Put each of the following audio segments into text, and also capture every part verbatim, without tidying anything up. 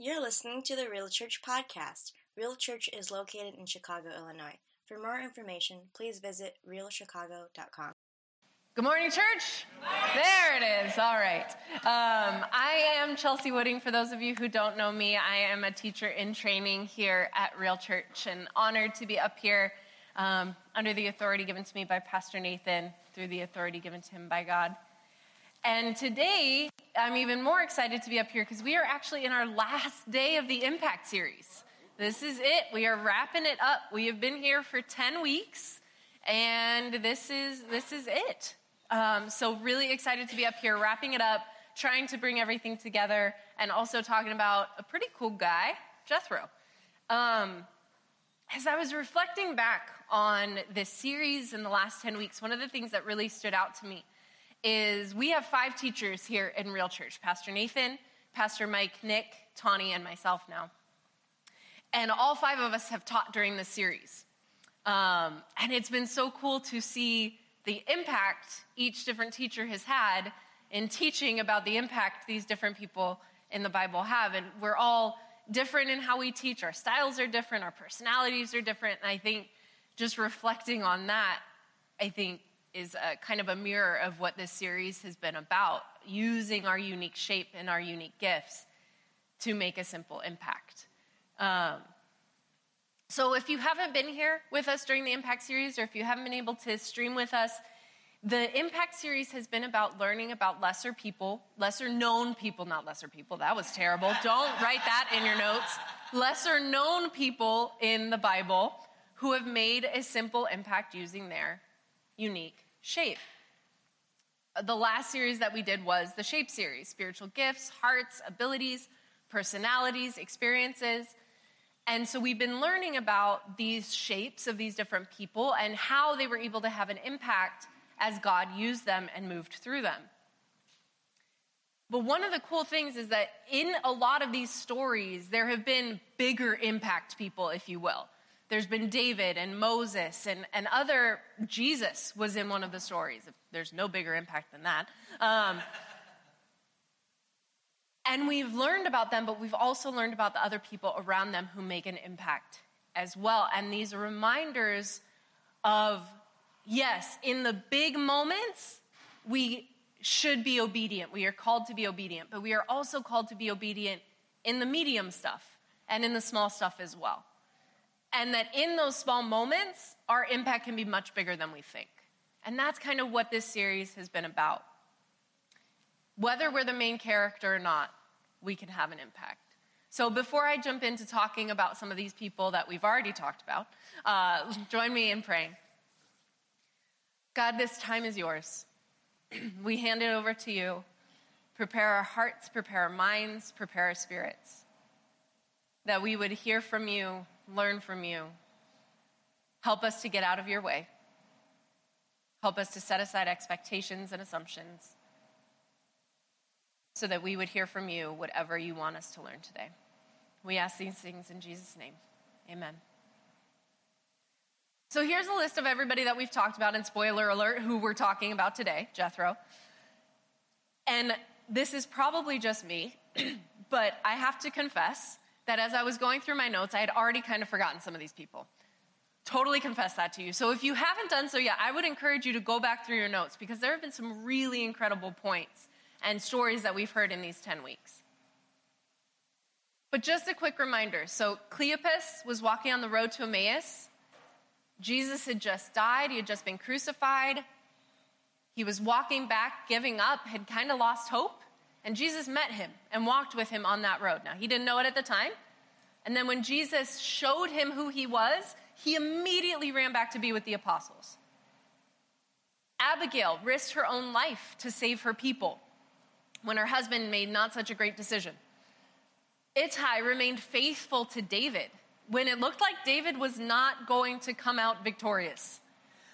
You're listening to the Real Church podcast. Real Church is located in Chicago, Illinois. For more information, please visit real chicago dot com. Good morning, church. Good morning. There it is. All right. Um, I am Chelsea Wooding. For those of you who don't know me, I am a teacher in training here at Real Church, and honored to be up here um, under the authority given to me by Pastor Nathan, through the authority given to him by God. And today, I'm even more excited to be up here because we are actually in our last day of the Impact series. This is it. We are wrapping it up. We have been here for ten weeks, and this is this is it. Um, so really excited to be up here, wrapping it up, trying to bring everything together, and also talking about a pretty cool guy, Jethro. Um, as I was reflecting back on this series in the last ten weeks, one of the things that really stood out to me is we have five teachers here in Real Church: Pastor Nathan, Pastor Mike, Nick, Tawny, and myself now. And all five of us have taught during this series. Um, and it's been so cool to see the impact each different teacher has had in teaching about the impact these different people in the Bible have. And we're all different in how we teach. Our styles are different. Our personalities are different. And I think just reflecting on that, I think, is a kind of a mirror of what this series has been about, using our unique shape and our unique gifts to make a simple impact. Um, so if you haven't been here with us during the Impact series, or if you haven't been able to stream with us, the Impact series has been about learning about lesser people, lesser known people, not lesser people, that was terrible. Don't write that in your notes. Lesser known people in the Bible who have made a simple impact using their unique shape. The last series that we did was the Shape series: spiritual gifts, hearts, abilities, personalities, experiences. And so we've been learning about these shapes of these different people and how they were able to have an impact as God used them and moved through them. But one of the cool things is that in a lot of these stories, there have been bigger impact people, if you will. There's been David and Moses and, and other, Jesus was in one of the stories. There's no bigger impact than that. Um, and we've learned about them, but we've also learned about the other people around them who make an impact as well. And these are reminders of, yes, in the big moments, we should be obedient. We are called to be obedient, but we are also called to be obedient in the medium stuff and in the small stuff as well. And that in those small moments, our impact can be much bigger than we think. And that's kind of what this series has been about. Whether we're the main character or not, we can have an impact. So before I jump into talking about some of these people that we've already talked about, uh, join me in praying. God, this time is yours. We hand it over to you. Prepare our hearts, prepare our minds, prepare our spirits, that we would hear from you, learn from you. Help us to get out of your way. Help us to set aside expectations and assumptions so that we would hear from you whatever you want us to learn today. We ask these things in Jesus' name. Amen. So here's a list of everybody that we've talked about, and spoiler alert, who we're talking about today, Jethro. And this is probably just me, but I have to confess that as I was going through my notes, I had already kind of forgotten some of these people. Totally confess that to you. So if you haven't done so yet, I would encourage you to go back through your notes, because there have been some really incredible points and stories that we've heard in these ten weeks. But just a quick reminder. So Cleopas was walking on the road to Emmaus. Jesus had just died. He had just been crucified. He was walking back, giving up, had kind of lost hope. And Jesus met him and walked with him on that road. Now, he didn't know it at the time. And then when Jesus showed him who he was, he immediately ran back to be with the apostles. Abigail risked her own life to save her people when her husband made not such a great decision. Ittai remained faithful to David when it looked like David was not going to come out victorious.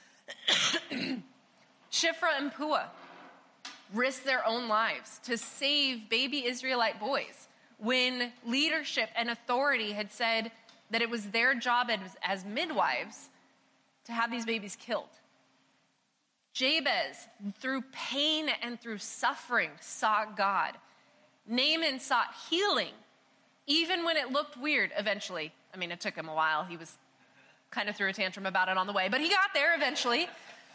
Shiphrah and Puah risked their own lives to save baby Israelite boys when leadership and authority had said that it was their job as, as midwives to have these babies killed. Jabez, through pain and through suffering, sought God. Naaman sought healing even when it looked weird eventually. I mean, it took him a while. He was kind of threw a tantrum about it on the way, but he got there eventually.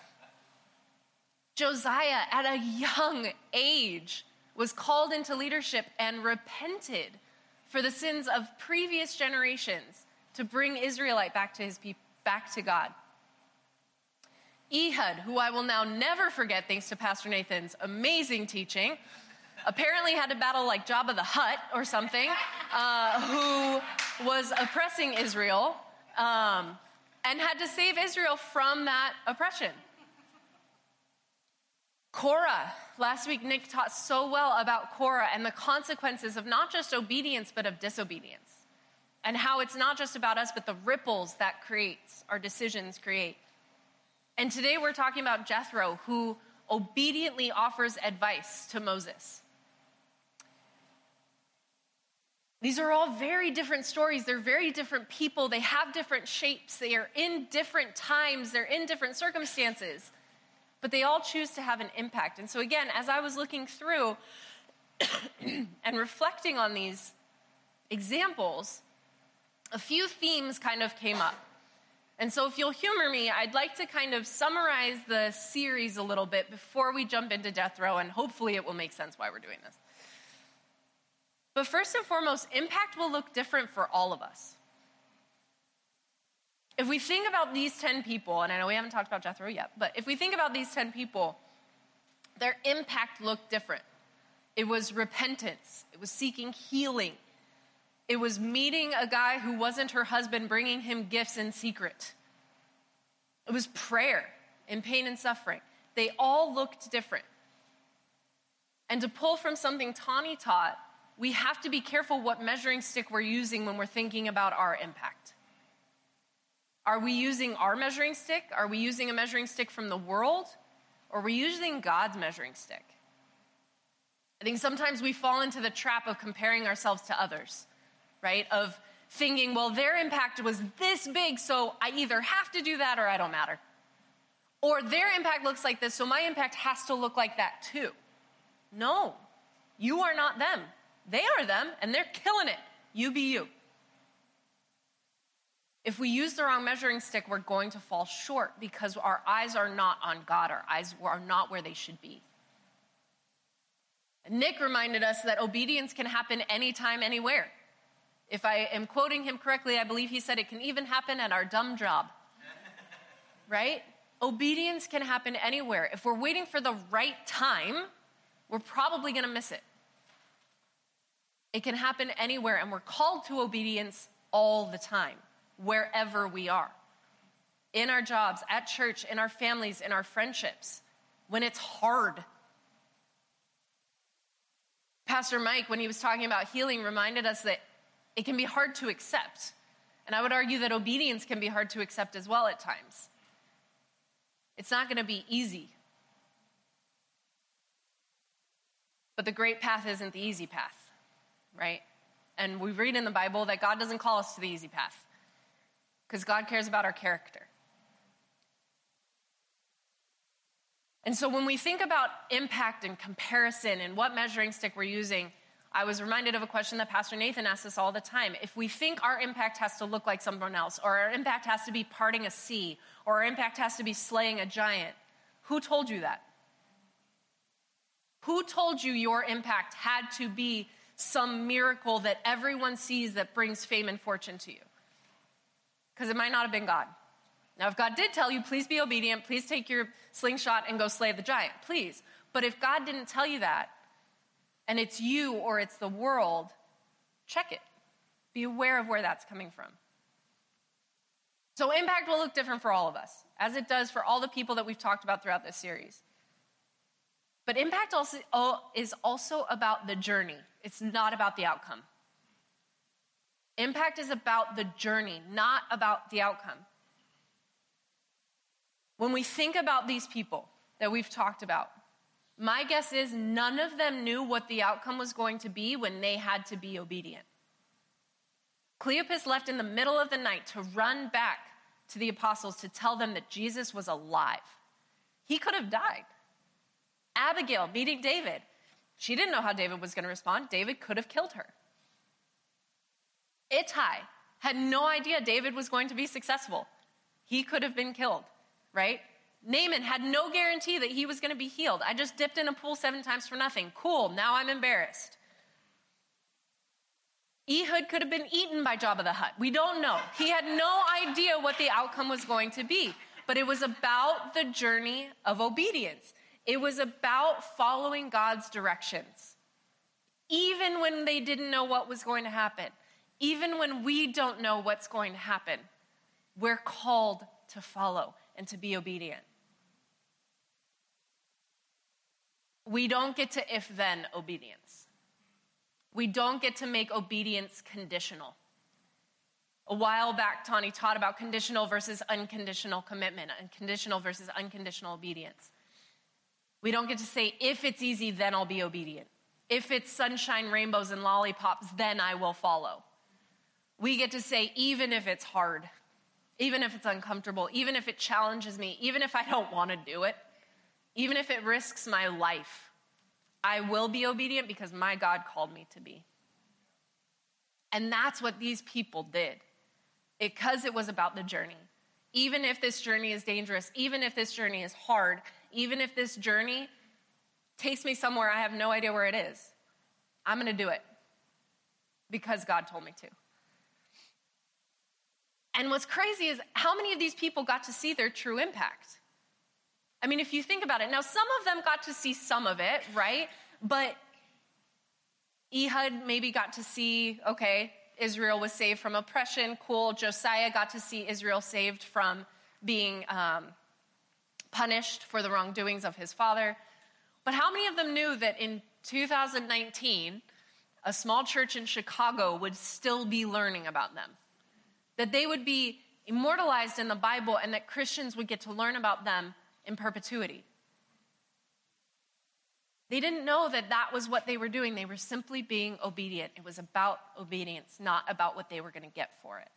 Josiah, at a young age, was called into leadership and repented for the sins of previous generations to bring Israelite back to his people, back to God. Ehud, who I will now never forget thanks to Pastor Nathan's amazing teaching, apparently had to battle like Jabba the Hutt or something, uh, who was oppressing Israel um, and had to save Israel from that oppression. Korah, last week Nick taught so well about Korah and the consequences of not just obedience, but of disobedience. And how it's not just about us, but the ripples that creates, our decisions create. And today we're talking about Jethro, who obediently offers advice to Moses. These are all very different stories. They're very different people. They have different shapes. They are in different times. They're in different circumstances. But they all choose to have an impact. And so again, as I was looking through and reflecting on these examples, a few themes kind of came up. And so if you'll humor me, I'd like to kind of summarize the series a little bit before we jump into Jethro, and hopefully it will make sense why we're doing this. But first and foremost, impact will look different for all of us. If we think about these ten people, and I know we haven't talked about Jethro yet, but if we think about these ten people, their impact looked different. It was repentance. It was seeking healing. It was meeting a guy who wasn't her husband, bringing him gifts in secret. It was prayer in pain and suffering. They all looked different. And to pull from something Tani taught, we have to be careful what measuring stick we're using when we're thinking about our impact. Are we using our measuring stick? Are we using a measuring stick from the world? Or are we using God's measuring stick? I think sometimes we fall into the trap of comparing ourselves to others, right? Of thinking, well, their impact was this big, so I either have to do that or I don't matter. Or their impact looks like this, so my impact has to look like that too. No, you are not them. They are them, and they're killing it. You be you. If we use the wrong measuring stick, we're going to fall short because our eyes are not on God. Our eyes are not where they should be. Nick reminded us that obedience can happen anytime, anywhere. If I am quoting him correctly, I believe he said it can even happen at our dumb job. Right? Obedience can happen anywhere. If we're waiting for the right time, we're probably going to miss it. It can happen anywhere, and we're called to obedience all the time, wherever we are. In our jobs, at church, in our families, in our friendships, when it's hard. Pastor Mike, when he was talking about healing, reminded us that it can be hard to accept. And I would argue that obedience can be hard to accept as well at times. It's not going to be easy. But the great path isn't the easy path, right? And we read in the Bible that God doesn't call us to the easy path because God cares about our character. And so when we think about impact and comparison and what measuring stick we're using, I was reminded of a question that Pastor Nathan asks us all the time. If we think our impact has to look like someone else, or our impact has to be parting a sea, or our impact has to be slaying a giant, who told you that? Who told you your impact had to be some miracle that everyone sees that brings fame and fortune to you? Because it might not have been God. Now, if God did tell you, please be obedient, please take your slingshot and go slay the giant, please. But if God didn't tell you that, and it's you or it's the world, check it. Be aware of where that's coming from. So impact will look different for all of us, as it does for all the people that we've talked about throughout this series. But impact also is also about the journey. It's not about the outcome. Impact is about the journey, not about the outcome. When we think about these people that we've talked about, my guess is none of them knew what the outcome was going to be when they had to be obedient. Cleopas left in the middle of the night to run back to the apostles to tell them that Jesus was alive. He could have died. Abigail meeting David. She didn't know how David was going to respond. David could have killed her. Ittai had no idea David was going to be successful. He could have been killed, right? Naaman had no guarantee that he was going to be healed. I just dipped in a pool seven times for nothing. Cool, now I'm embarrassed. Ehud could have been eaten by Jabba the Hutt. We don't know. He had no idea what the outcome was going to be. But it was about the journey of obedience. It was about following God's directions. Even when they didn't know what was going to happen. Even when we don't know what's going to happen. We're called to follow and to be obedient. We don't get to if-then obedience. We don't get to make obedience conditional. A while back, Tani taught about conditional versus unconditional commitment, and conditional versus unconditional obedience. We don't get to say, if it's easy, then I'll be obedient. If it's sunshine, rainbows, and lollipops, then I will follow. We get to say, even if it's hard, even if it's uncomfortable, even if it challenges me, even if I don't want to do it, even if it risks my life, I will be obedient because my God called me to be. And that's what these people did. Because it was about the journey. Even if this journey is dangerous, even if this journey is hard, even if this journey takes me somewhere I have no idea where it is, I'm going to do it because God told me to. And what's crazy is how many of these people got to see their true impact? I mean, if you think about it, now some of them got to see some of it, right? But Ehud maybe got to see, okay, Israel was saved from oppression, cool. Josiah got to see Israel saved from being um, punished for the wrongdoings of his father. But how many of them knew that in two thousand nineteen, a small church in Chicago would still be learning about them? That they would be immortalized in the Bible and that Christians would get to learn about them in perpetuity. They didn't know that that was what they were doing. They were simply being obedient. It was about obedience, not about what they were going to get for it.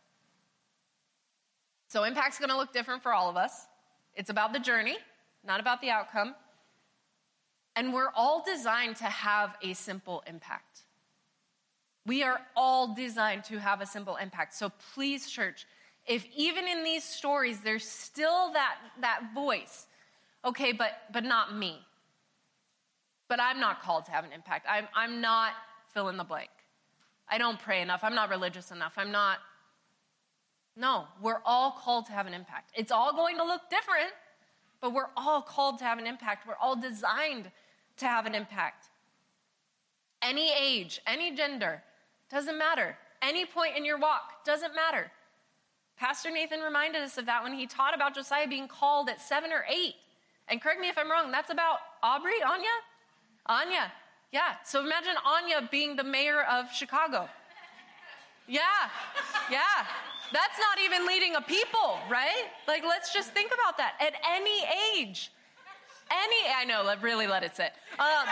So impact's going to look different for all of us. It's about the journey, not about the outcome. And we're all designed to have a simple impact. We are all designed to have a simple impact. So please, church, if even in these stories, there's still that, that voice, okay, but but not me. But I'm not called to have an impact. I'm, I'm not fill in the blank. I don't pray enough. I'm not religious enough. I'm not. No, we're all called to have an impact. It's all going to look different, but we're all called to have an impact. We're all designed to have an impact. Any age, any gender, doesn't matter. Any point in your walk, doesn't matter. Pastor Nathan reminded us of that when he taught about Josiah being called at seven or eight. And correct me if I'm wrong, that's about Aubrey, Anya? Anya, yeah. So imagine Anya being the mayor of Chicago. Yeah, yeah. That's not even leading a people, right? Like, let's just think about that. At any age, any, I know, let, really let it sit. Um,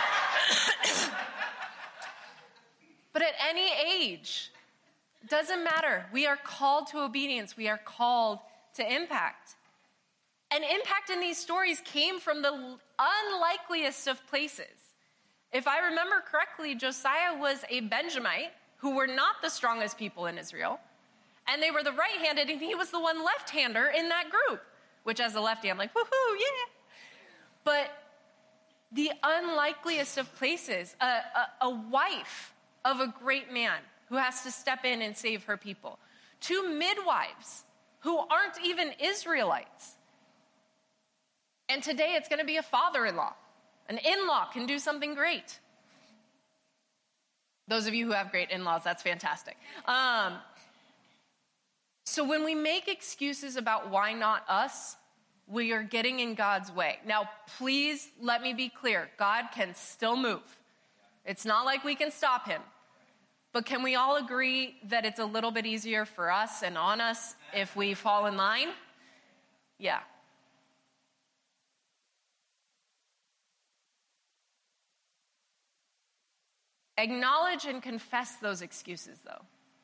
but at any age, doesn't matter. We are called to obedience. We are called to impact. And impact in these stories came from the unlikeliest of places. If I remember correctly, Josiah was a Benjamite who were not the strongest people in Israel. And they were the right-handed, and he was the one left-hander in that group. Which as a lefty, I'm like, woohoo, yeah. But the unlikeliest of places, a, a, a wife of a great man who has to step in and save her people. Two midwives who aren't even Israelites. And today it's going to be a father-in-law. An in-law can do something great. Those of you who have great in-laws, that's fantastic. Um, so when we make excuses about why not us, we are getting in God's way. Now, please let me be clear. God can still move. It's not like we can stop him. But can we all agree that it's a little bit easier for us and on us if we fall in line? Yeah. Acknowledge and confess those excuses, though.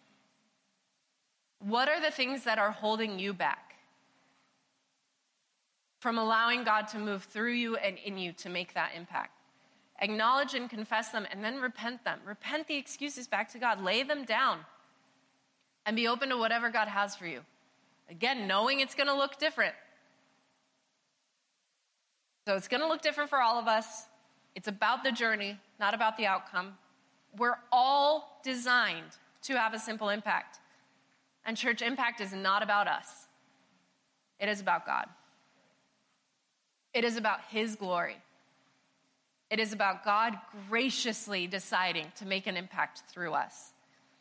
What are the things that are holding you back from allowing God to move through you and in you to make that impact? Acknowledge and confess them, and then repent them. Repent the excuses back to God. Lay them down. and be open to whatever God has for you. Again, knowing it's going to look different. So it's going to look different for all of us. It's about the journey, not about the outcome. We're all designed to have a simple impact. And church impact is not about us. It is about God. It is about his glory. It is about God graciously deciding to make an impact through us.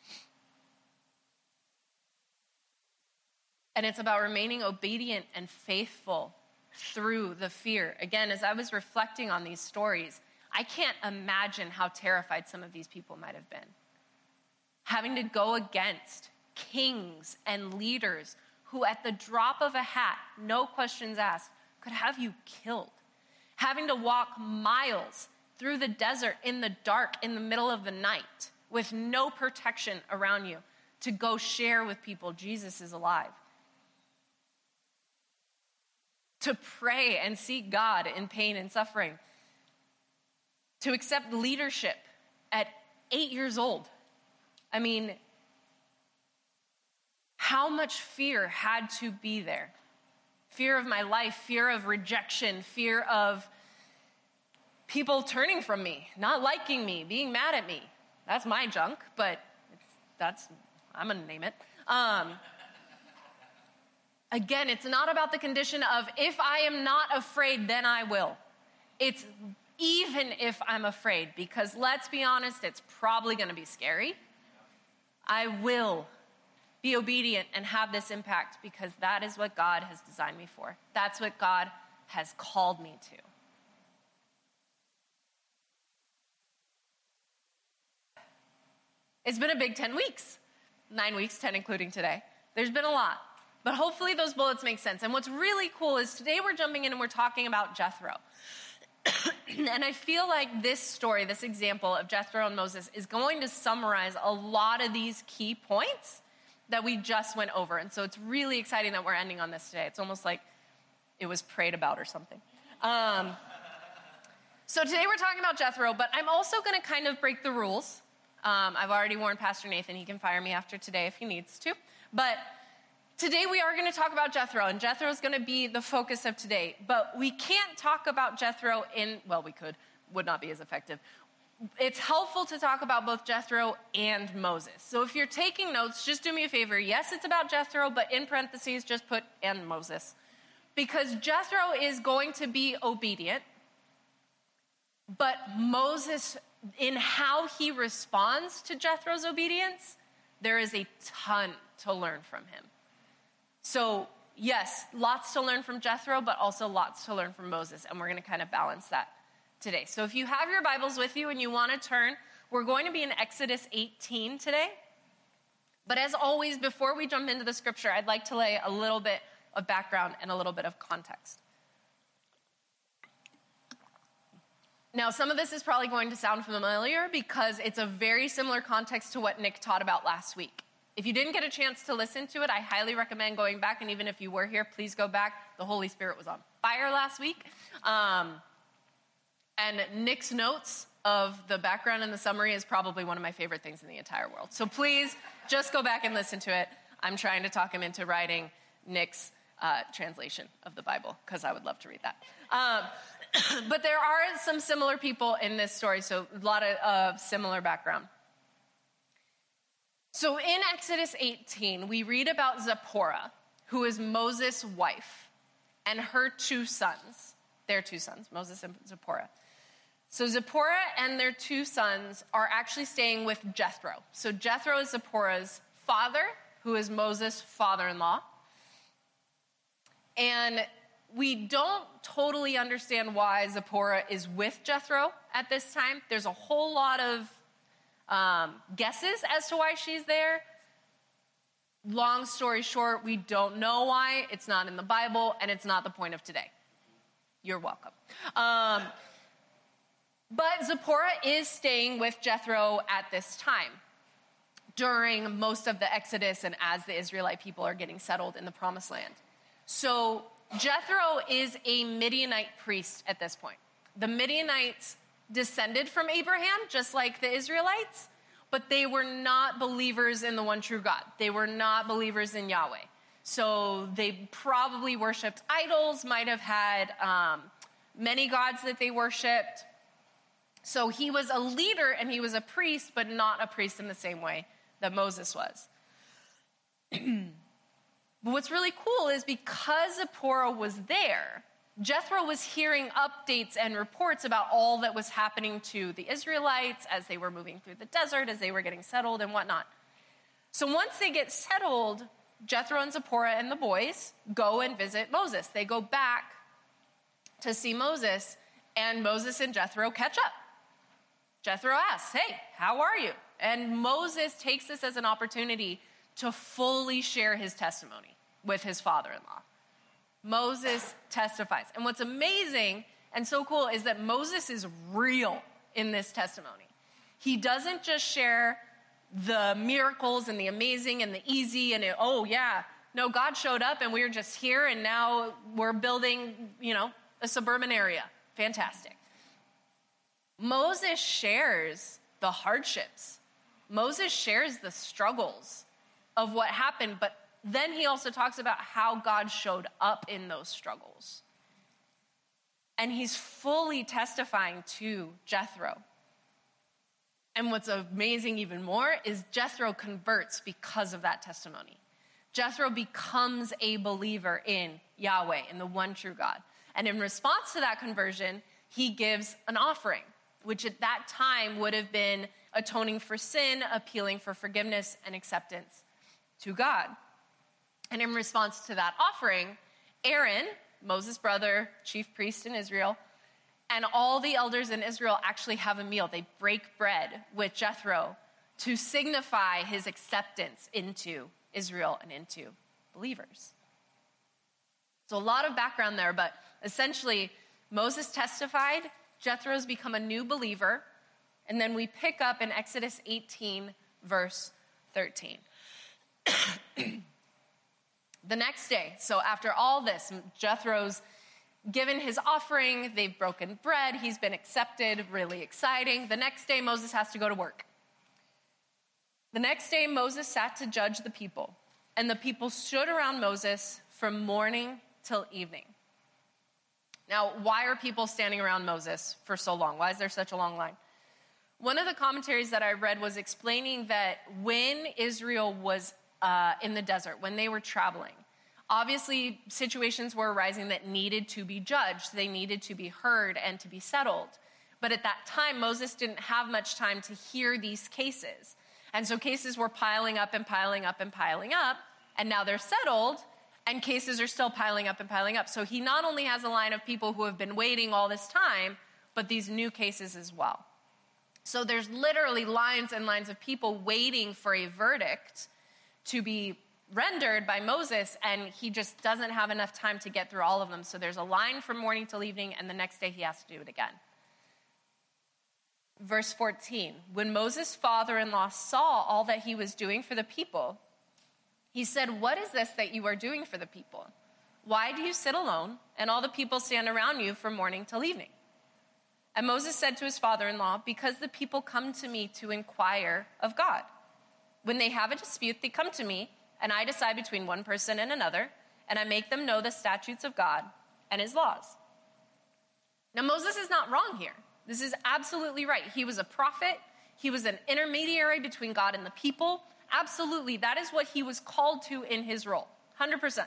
And it's about remaining obedient and faithful through the fear. Again, as I was reflecting on these stories, I can't imagine how terrified some of these people might have been. Having to go against kings and leaders who at the drop of a hat, no questions asked, could have you killed. Having to walk miles through the desert in the dark in the middle of the night with no protection around you to go share with people Jesus is alive. To pray and seek God in pain and suffering. To accept leadership at eight years old. I mean, how much fear had to be there? Fear of my life, fear of rejection, fear of people turning from me, not liking me, being mad at me. That's my junk, but it's, that's, I'm gonna name it. Um, again, it's not about the condition of if I am not afraid, then I will. It's even if I'm afraid, because let's be honest, it's probably gonna be scary. I will be obedient and have this impact because that is what God has designed me for. That's what God has called me to. It's been a big ten weeks. Nine weeks, ten including today. There's been a lot. But hopefully those bullets make sense. And what's really cool is today we're jumping in and we're talking about Jethro. And I feel like this story, this example of Jethro and Moses is going to summarize a lot of these key points that we just went over. And so it's really exciting that we're ending on this today. It's almost like it was prayed about or something. Um, so today we're talking about Jethro, but I'm also going to kind of break the rules. Um, I've already warned Pastor Nathan he can fire me after today if he needs to. But today we are going to talk about Jethro, and Jethro is going to be the focus of today. But we can't talk about Jethro in, well, we could, would not be as effective. It's helpful to talk about both Jethro and Moses. So if you're taking notes, just do me a favor. Yes, it's about Jethro, but in parentheses, just put and Moses. Because Jethro is going to be obedient, but Moses, in how he responds to Jethro's obedience, there is a ton to learn from him. So yes, lots to learn from Jethro, but also lots to learn from Moses, and we're going to kind of balance that today. So if you have your Bibles with you and you want to turn, we're going to be in Exodus eighteen today. But as always, before we jump into the scripture, I'd like to lay a little bit of background and a little bit of context. Now, some of this is probably going to sound familiar because it's a very similar context to what Nick taught about last week. If you didn't get a chance to listen to it, I highly recommend going back. And even if you were here, please go back. The Holy Spirit was on fire last week. Um, and Nick's notes of the background and the summary is probably one of my favorite things in the entire world. So please just go back and listen to it. I'm trying to talk him into writing Nick's uh, translation of the Bible because I would love to read that. Um, but there are some similar people in this story, so a lot of uh, similar background. So in Exodus eighteen, we read about Zipporah, who is Moses' wife, and her two sons, their two sons, Moses and Zipporah. So Zipporah and their two sons are actually staying with Jethro. So Jethro is Zipporah's father, who is Moses' father-in-law. And we don't totally understand why Zipporah is with Jethro at this time. There's a whole lot of um, guesses as to why she's there. Long story short, we don't know why. It's not in the Bible, and it's not the point of today. You're welcome. Um, but Zipporah is staying with Jethro at this time during most of the Exodus and as the Israelite people are getting settled in the Promised Land. So Jethro is a Midianite priest at this point. The Midianites descended from Abraham, just like the Israelites, but they were not believers in the one true God. They were not believers in Yahweh. So they probably worshiped idols, might have had um, many gods that they worshiped. So he was a leader and he was a priest, but not a priest in the same way that Moses was. But what's really cool is because Zipporah was there, Jethro was hearing updates and reports about all that was happening to the Israelites as they were moving through the desert, as they were getting settled and whatnot. So once they get settled, Jethro and Zipporah and the boys go and visit Moses. They go back to see Moses, and Moses and Jethro catch up. Jethro asks, hey, how are you? And Moses takes this as an opportunity to fully share his testimony with his father-in-law. Moses testifies. And what's amazing and so cool is that Moses is real in this testimony. He doesn't just share the miracles and the amazing and the easy and it, oh yeah, no, God showed up and we were just here and now we're building, you know, a suburban area. Fantastic. Moses shares the hardships. Moses shares the struggles of what happened, but then he also talks about how God showed up in those struggles. And he's fully testifying to Jethro. And what's amazing even more is Jethro converts because of that testimony. Jethro becomes a believer in Yahweh, in the one true God. And in response to that conversion, he gives an offering, which at that time would have been atoning for sin, appealing for forgiveness and acceptance to God. And in response to that offering, Aaron, Moses' brother, chief priest in Israel, and all the elders in Israel actually have a meal. They break bread with Jethro to signify his acceptance into Israel and into believers. So a lot of background there, but essentially Moses testified, Jethro's become a new believer, and then we pick up in Exodus eighteen, verse thirteen. The next day, so after all this, Jethro's given his offering, they've broken bread, he's been accepted, really exciting. The next day, Moses has to go to work. The next day, Moses sat to judge the people, and the people stood around Moses from morning till evening. Now, why are people standing around Moses for so long? Why is there such a long line? One of the commentaries that I read was explaining that when Israel was uh, in the desert, when they were traveling, obviously situations were arising that needed to be judged. They needed to be heard and to be settled. But at that time, Moses didn't have much time to hear these cases. And so cases were piling up and piling up and piling up, and now they're settled, and cases are still piling up and piling up. So he not only has a line of people who have been waiting all this time, but these new cases as well. So there's literally lines and lines of people waiting for a verdict to be rendered by Moses, and he just doesn't have enough time to get through all of them. So there's a line from morning till evening, and the next day he has to do it again. Verse fourteen, when Moses' father-in-law saw all that he was doing for the people, he said, "What is this that you are doing for the people? Why do you sit alone, and all the people stand around you from morning till evening?" And Moses said to his father-in-law, "Because the people come to me to inquire of God. When they have a dispute, they come to me, and I decide between one person and another, and I make them know the statutes of God and his laws." Now, Moses is not wrong here. This is absolutely right. He was a prophet. He was an intermediary between God and the people. Absolutely, that is what he was called to in his role, one hundred percent.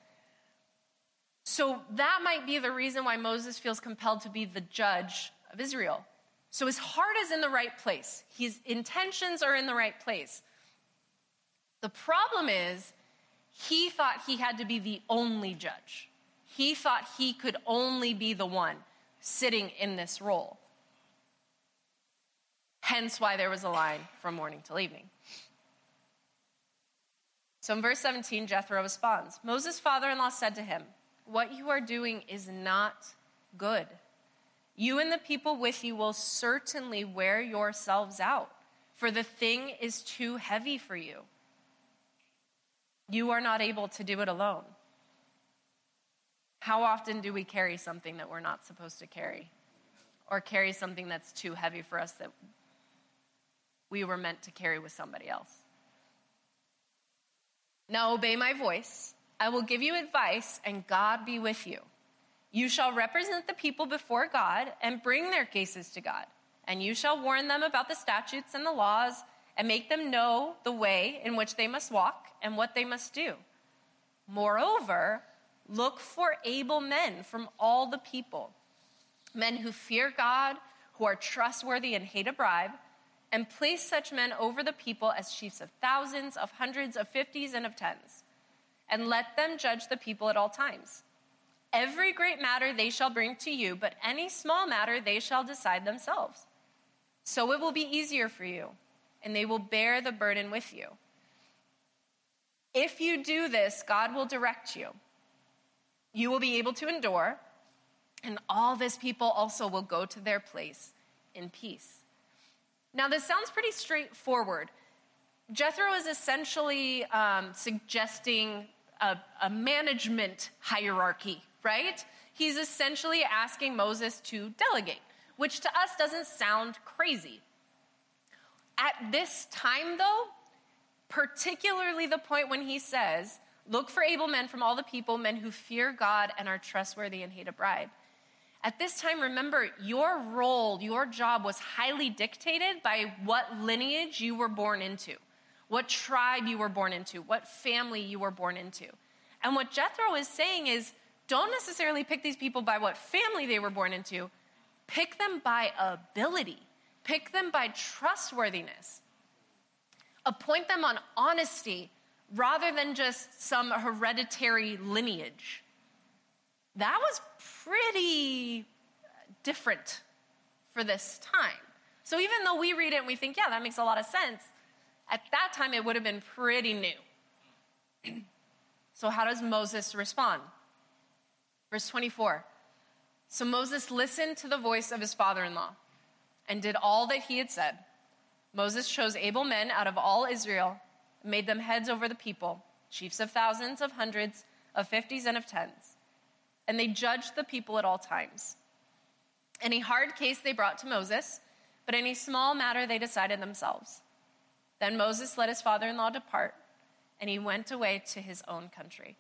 So that might be the reason why Moses feels compelled to be the judge of Israel. So his heart is in the right place. His intentions are in the right place. The problem is, he thought he had to be the only judge. He thought he could only be the one sitting in this role. Hence why there was a line from morning till evening. So in verse seventeen, Jethro responds, Moses' father-in-law said to him, "What you are doing is not good. You and the people with you will certainly wear yourselves out, for the thing is too heavy for you. You are not able to do it alone." How often do we carry something that we're not supposed to carry? Or carry something that's too heavy for us that we were meant to carry with somebody else. Now obey my voice. I will give you advice, and God be with you. You shall represent the people before God and bring their cases to God. And you shall warn them about the statutes and the laws and make them know the way in which they must walk and what they must do. Moreover, look for able men from all the people, men who fear God, who are trustworthy and hate a bribe, and place such men over the people as chiefs of thousands, of hundreds, of fifties, and of tens. And let them judge the people at all times. Every great matter they shall bring to you, but any small matter they shall decide themselves. So it will be easier for you, and they will bear the burden with you. If you do this, God will direct you. You will be able to endure, and all this people also will go to their place in peace. Now, this sounds pretty straightforward. Jethro is essentially um, suggesting a, a management hierarchy, right? He's essentially asking Moses to delegate, which to us doesn't sound crazy. At this time, though, particularly the point when he says, look for able men from all the people, men who fear God and are trustworthy and hate a bribe. At this time, remember, your role, your job was highly dictated by what lineage you were born into, what tribe you were born into, what family you were born into. And what Jethro is saying is, don't necessarily pick these people by what family they were born into. Pick them by ability. Pick them by trustworthiness. Appoint them on honesty rather than just some hereditary lineage. That was pretty different for this time. So even though we read it and we think, yeah, that makes a lot of sense, at that time it would have been pretty new. So how does Moses respond? Verse twenty-four. So Moses listened to the voice of his father-in-law and did all that he had said. Moses chose able men out of all Israel and made them heads over the people, chiefs of thousands, of hundreds, of fifties, and of tens. And they judged the people at all times. Any hard case they brought to Moses, but any small matter they decided themselves. Then Moses let his father-in-law depart, and he went away to his own country.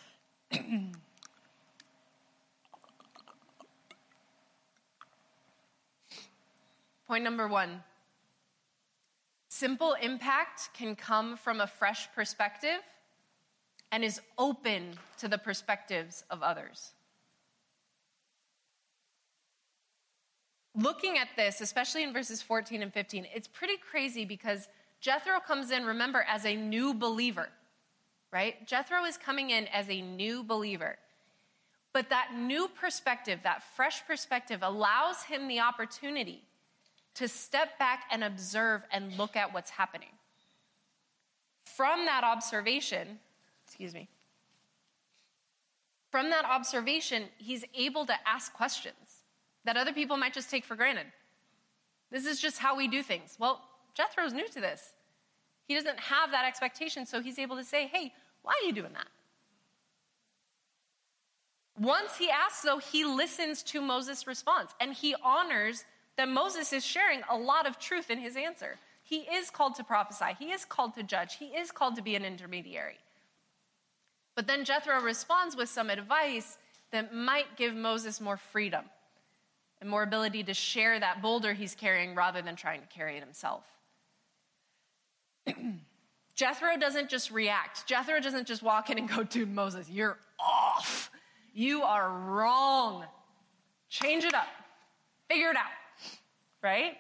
Point number one. Simple impact can come from a fresh perspective and is open to the perspectives of others. Looking at this, especially in verses fourteen and fifteen, it's pretty crazy because Jethro comes in, remember, as a new believer, right? Jethro is coming in as a new believer. But that new perspective, that fresh perspective, allows him the opportunity to step back and observe and look at what's happening. From that observation, excuse me, from that observation, he's able to ask questions that other people might just take for granted. This is just how we do things. Well, Jethro's new to this. He doesn't have that expectation, so he's able to say, hey, why are you doing that? Once he asks, though, he listens to Moses' response, and he honors that Moses is sharing a lot of truth in his answer. He is called to prophesy. He is called to judge. He is called to be an intermediary. But then Jethro responds with some advice that might give Moses more freedom and more ability to share that boulder he's carrying rather than trying to carry it himself. Jethro doesn't just react. Jethro doesn't just walk in and go, dude, Moses, you're off. You are wrong. Change it up. Figure it out. Right?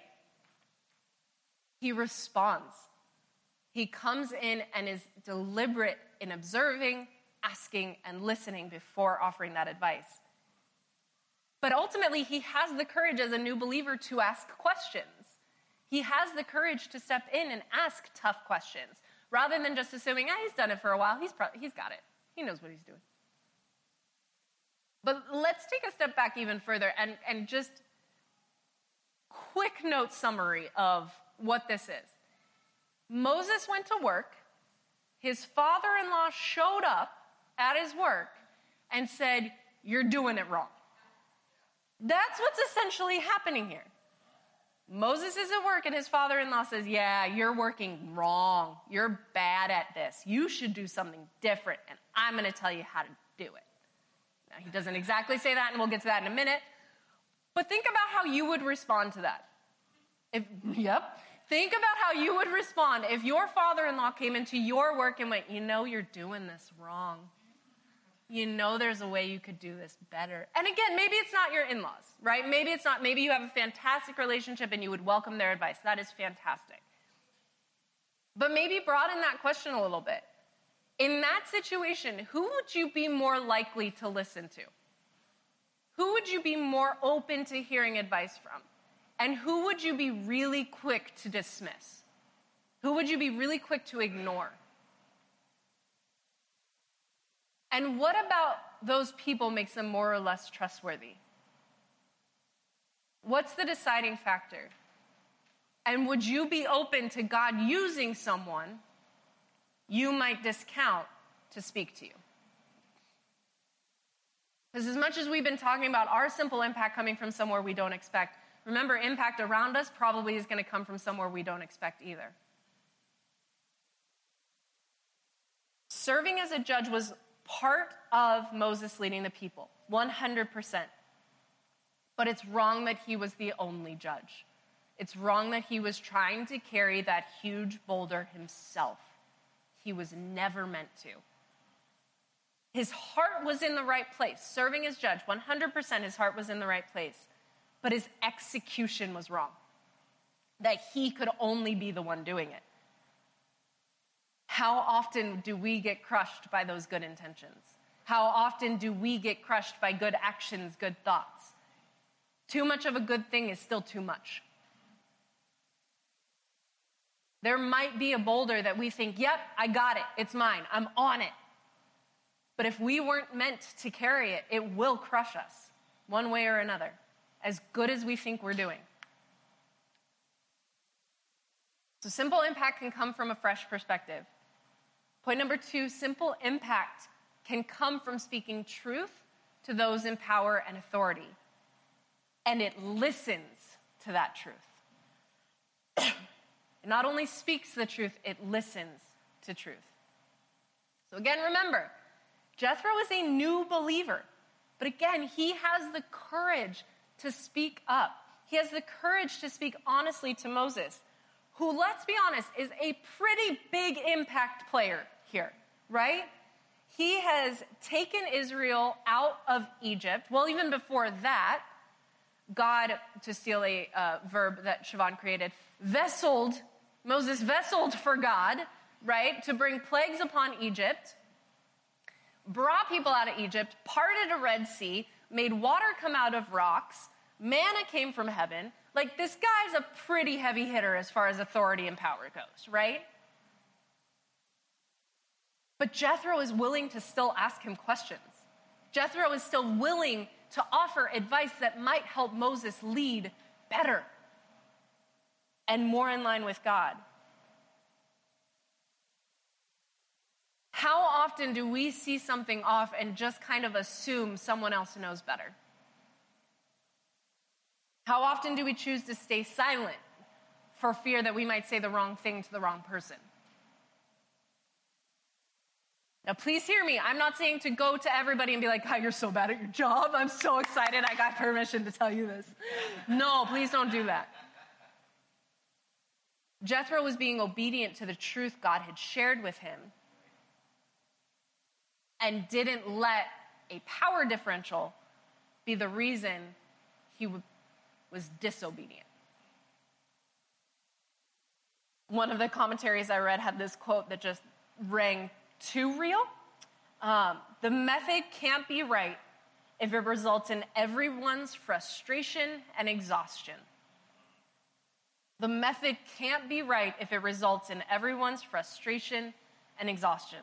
He responds. He comes in and is deliberate in observing, asking, and listening before offering that advice. But ultimately, he has the courage as a new believer to ask questions. He has the courage to step in and ask tough questions, rather than just assuming, ah, he's done it for a while. He's, pro- he's got it. He knows what he's doing. But let's take a step back even further and, and just quick note summary of what this is. Moses went to work. His father-in-law showed up at his work and said, you're doing it wrong. That's what's essentially happening here. Moses is at work and his father-in-law says, yeah, you're working wrong. You're bad at this. You should do something different, and I'm going to tell you how to do it. Now, he doesn't exactly say that, and we'll get to that in a minute. But think about how you would respond to that. If, yep. Think about how you would respond if your father-in-law came into your work and went, you know you're doing this wrong. You know there's a way you could do this better. And again, maybe it's not your in-laws, right? Maybe it's not, maybe you have a fantastic relationship and you would welcome their advice. That is fantastic. But maybe broaden that question a little bit. In that situation, who would you be more likely to listen to? Who would you be more open to hearing advice from? And who would you be really quick to dismiss? Who would you be really quick to ignore? And what about those people makes them more or less trustworthy? What's the deciding factor? And would you be open to God using someone you might discount to speak to you? Because as much as we've been talking about our simple impact coming from somewhere we don't expect, remember, impact around us probably is going to come from somewhere we don't expect either. Serving as a judge was part of Moses leading the people, one hundred percent. But it's wrong that he was the only judge. It's wrong that he was trying to carry that huge boulder himself. He was never meant to. His heart was in the right place. Serving as judge, one hundred percent his heart was in the right place. But his execution was wrong. That he could only be the one doing it. How often do we get crushed by those good intentions? How often do we get crushed by good actions, good thoughts? Too much of a good thing is still too much. There might be a boulder that we think, yep, I got it, it's mine, I'm on it. But if we weren't meant to carry it, it will crush us, one way or another, as good as we think we're doing. So simple impact can come from a fresh perspective. Point number two, simple impact can come from speaking truth to those in power and authority. And it listens to that truth. It not only speaks the truth, it listens to truth. So again, remember, Jethro is a new believer. But again, he has the courage to speak up. He has the courage to speak honestly to Moses, who, let's be honest, is a pretty big impact player here, right? He has taken Israel out of Egypt. Well, even before that, God, to steal a uh, verb that Siobhan created, vesseled, Moses vesseled for God, right, to bring plagues upon Egypt, brought people out of Egypt, parted a Red Sea, made water come out of rocks, manna came from heaven. Like, this guy's a pretty heavy hitter as far as authority and power goes, right? But Jethro is willing to still ask him questions. Jethro is still willing to offer advice that might help Moses lead better and more in line with God. How often do we see something off and just kind of assume someone else knows better? How often do we choose to stay silent for fear that we might say the wrong thing to the wrong person? Now, please hear me. I'm not saying to go to everybody and be like, God, you're so bad at your job. I'm so excited I got permission to tell you this. No, please don't do that. Jethro was being obedient to the truth God had shared with him and didn't let a power differential be the reason he w- was disobedient. One of the commentaries I read had this quote that just rang too real. Um, the method can't be right if it results in everyone's frustration and exhaustion. The method can't be right if it results in everyone's frustration and exhaustion.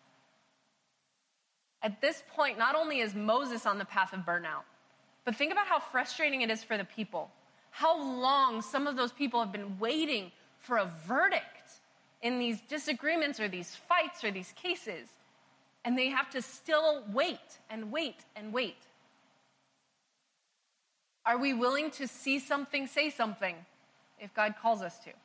At this point, not only is Moses on the path of burnout, but think about how frustrating it is for the people. How long some of those people have been waiting for a verdict in these disagreements or these fights or these cases, and they have to still wait and wait and wait. Are we willing to see something, say something, if God calls us to.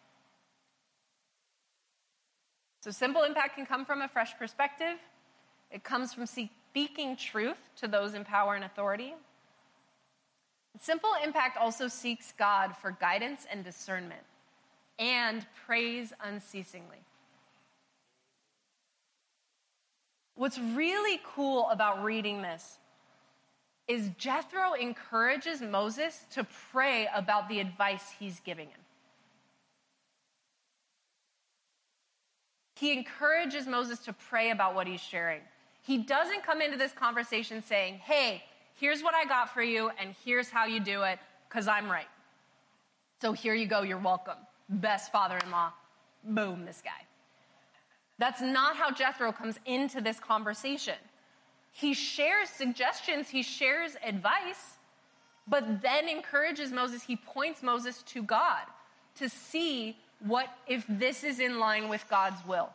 So simple impact can come from a fresh perspective. It comes from speaking truth to those in power and authority. Simple impact also seeks God for guidance and discernment and prays unceasingly. What's really cool about reading this is Jethro encourages Moses to pray about the advice he's giving him. He encourages Moses to pray about what he's sharing. He doesn't come into this conversation saying, hey, here's what I got for you, and here's how you do it, because I'm right. So here you go, you're welcome. Best father-in-law. Boom, this guy. That's not how Jethro comes into this conversation. He shares suggestions, he shares advice, but then encourages Moses, he points Moses to God to see what if this is in line with God's will.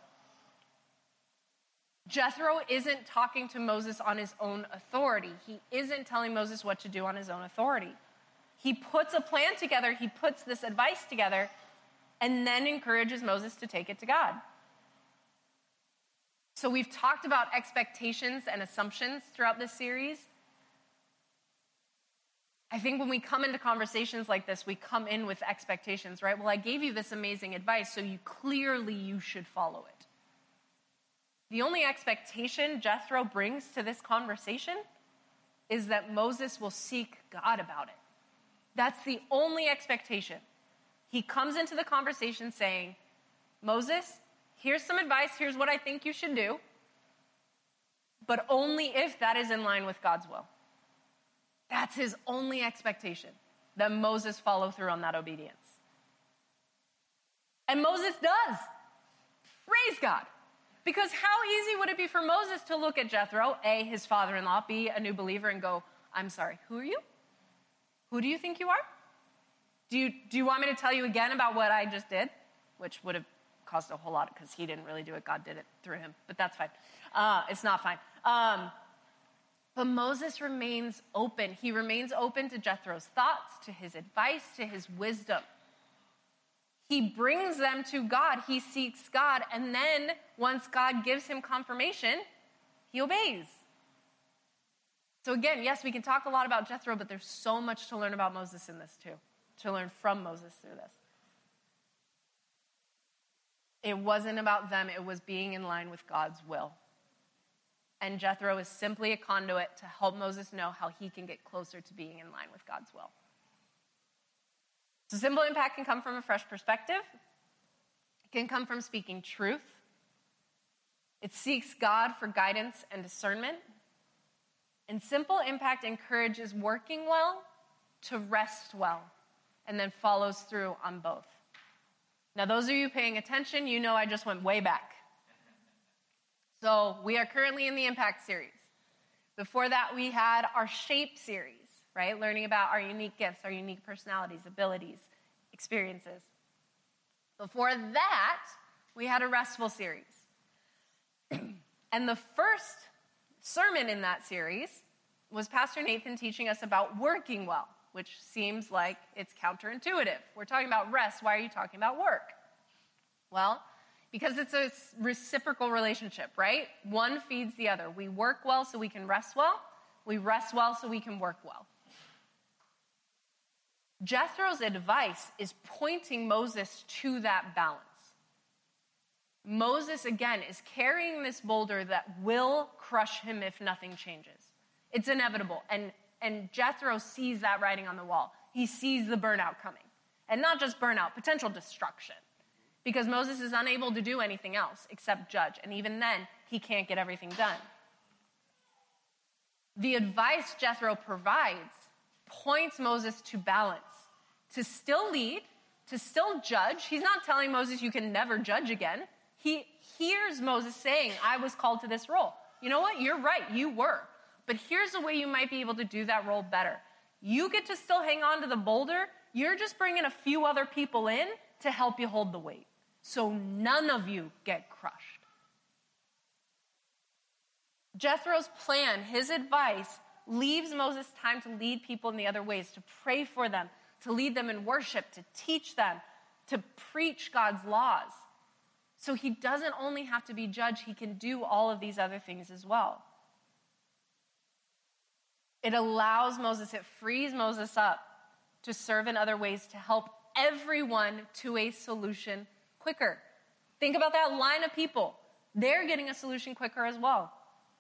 Jethro isn't talking to Moses on his own authority. He isn't telling Moses what to do on his own authority. He puts a plan together, he puts this advice together, and then encourages Moses to take it to God. So we've talked about expectations and assumptions throughout this series. I think when we come into conversations like this, we come in with expectations, right? Well, I gave you this amazing advice, so you clearly you should follow it. The only expectation Jethro brings to this conversation is that Moses will seek God about it. That's the only expectation. He comes into the conversation saying, Moses, here's some advice, here's what I think you should do, but only if that is in line with God's will. That's his only expectation, that Moses follow through on that obedience. And Moses does. Praise God. Because how easy would it be for Moses to look at Jethro, A, his father-in-law, B, a new believer, and go, I'm sorry, who are you? Who do you think you are? Do you, do you want me to tell you again about what I just did? Which would have caused a whole lot because he didn't really do it. God did it through him. But that's fine. Uh, it's not fine. Um, but Moses remains open. He remains open to Jethro's thoughts, to his advice, to his wisdom. He brings them to God. He seeks God. And then once God gives him confirmation, he obeys. So again, yes, we can talk a lot about Jethro, but there's so much to learn about Moses in this too, to learn from Moses through this. It wasn't about them. It was being in line with God's will. And Jethro is simply a conduit to help Moses know how he can get closer to being in line with God's will. So simple impact can come from a fresh perspective. It can come from speaking truth. It seeks God for guidance and discernment. And simple impact encourages working well to rest well, and then follows through on both. Now, those of you paying attention, you know I just went way back. So we are currently in the Impact series. Before that, we had our Shape series, right? Learning about our unique gifts, our unique personalities, abilities, experiences. Before that, we had a Restful series. And the first sermon in that series was Pastor Nathan teaching us about working well, which seems like it's counterintuitive. We're talking about rest. Why are you talking about work? Well, because it's a reciprocal relationship, right? One feeds the other. We work well so we can rest well. We rest well so we can work well. Jethro's advice is pointing Moses to that balance. Moses, again, is carrying this boulder that will crush him if nothing changes. It's inevitable. And, and Jethro sees that writing on the wall. He sees the burnout coming. And not just burnout, potential destruction. Because Moses is unable to do anything else except judge. And even then, he can't get everything done. The advice Jethro provides points Moses to balance, to still lead, to still judge. He's not telling Moses you can never judge again. He hears Moses saying, I was called to this role. You know what? You're right. You were. But here's a way you might be able to do that role better. You get to still hang on to the boulder. You're just bringing a few other people in to help you hold the weight. So none of you get crushed. Jethro's plan, his advice, leaves Moses time to lead people in the other ways, to pray for them, to lead them in worship, to teach them, to preach God's laws. So he doesn't only have to be judge, he can do all of these other things as well. It allows Moses, it frees Moses up to serve in other ways to help everyone to a solution quicker. Think about that line of people. They're getting a solution quicker as well.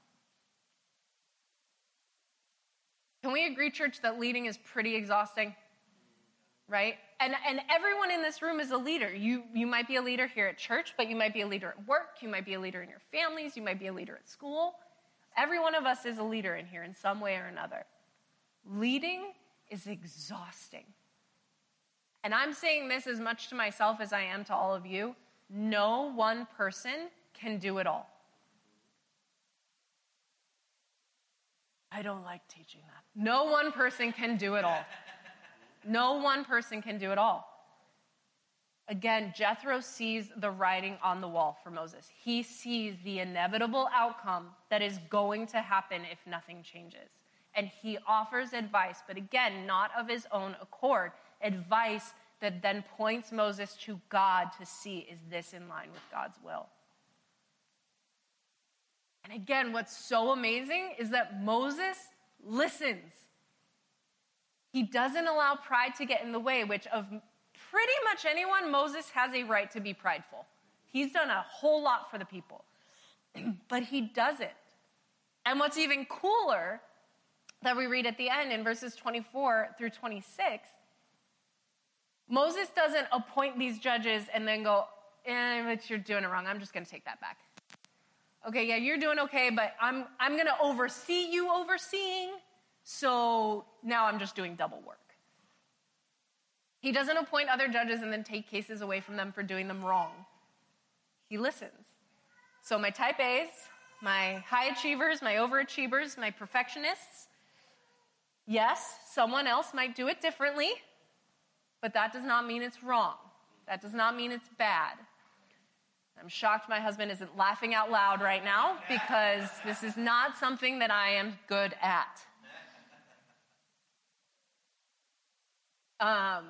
Can we agree, church, that leading is pretty exhausting? Right? And and everyone in this room is a leader. You you might be a leader here at church, but you might be a leader at work. You might be a leader in your families. You might be a leader at school. Every one of us is a leader in here in some way or another. Leading is exhausting. And I'm saying this as much to myself as I am to all of you. No one person can do it all. I don't like teaching that. No one person can do it all. No one person can do it all. Again, Jethro sees the writing on the wall for Moses. He sees the inevitable outcome that is going to happen if nothing changes. And he offers advice, but again, not of his own accord. Advice that then points Moses to God to see, is this in line with God's will? And again, what's so amazing is that Moses listens. He doesn't allow pride to get in the way, which of pretty much anyone, Moses has a right to be prideful. He's done a whole lot for the people, but he doesn't. And what's even cooler that we read at the end in verses twenty-four through twenty-six, Moses doesn't appoint these judges and then go, eh, but you're doing it wrong. I'm just going to take that back. Okay, yeah, you're doing okay, but I'm I'm going to oversee you overseeing, so now I'm just doing double work. He doesn't appoint other judges and then take cases away from them for doing them wrong. He listens. So my type A's, my high achievers, my overachievers, my perfectionists, yes, someone else might do it differently, but that does not mean it's wrong. That does not mean it's bad. I'm shocked my husband isn't laughing out loud right now, because this is not something that I am good at. Um,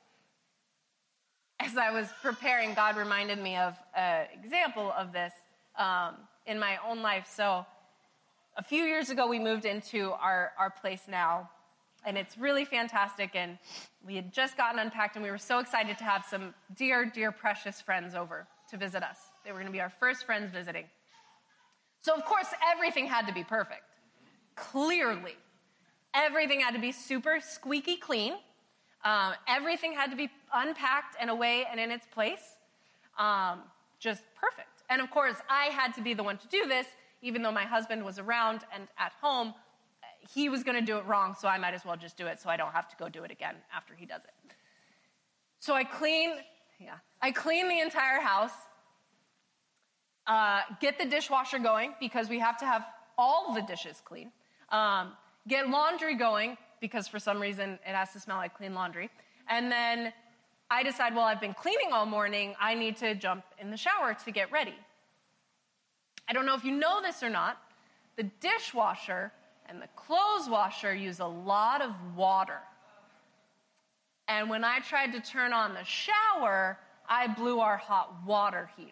as I was preparing, God reminded me of an example of this um, in my own life. So a few years ago, we moved into our, our place now, and it's really fantastic, and we had just gotten unpacked, and we were so excited to have some dear, dear, precious friends over to visit us. They were going to be our first friends visiting. So, of course, everything had to be perfect. Clearly. Everything had to be super squeaky clean. Um, everything had to be unpacked and away and in its place. Um, just perfect. And, of course, I had to be the one to do this, even though my husband was around and at home. He was going to do it wrong, so I might as well just do it so I don't have to go do it again after he does it. So I clean, yeah, I clean the entire house, uh, get the dishwasher going because we have to have all the dishes clean, um, get laundry going because for some reason it has to smell like clean laundry, and then I decide, well, I've been cleaning all morning, I need to jump in the shower to get ready. I don't know if you know this or not, the dishwasher and the clothes washer use a lot of water. And when I tried to turn on the shower, I blew our hot water heater.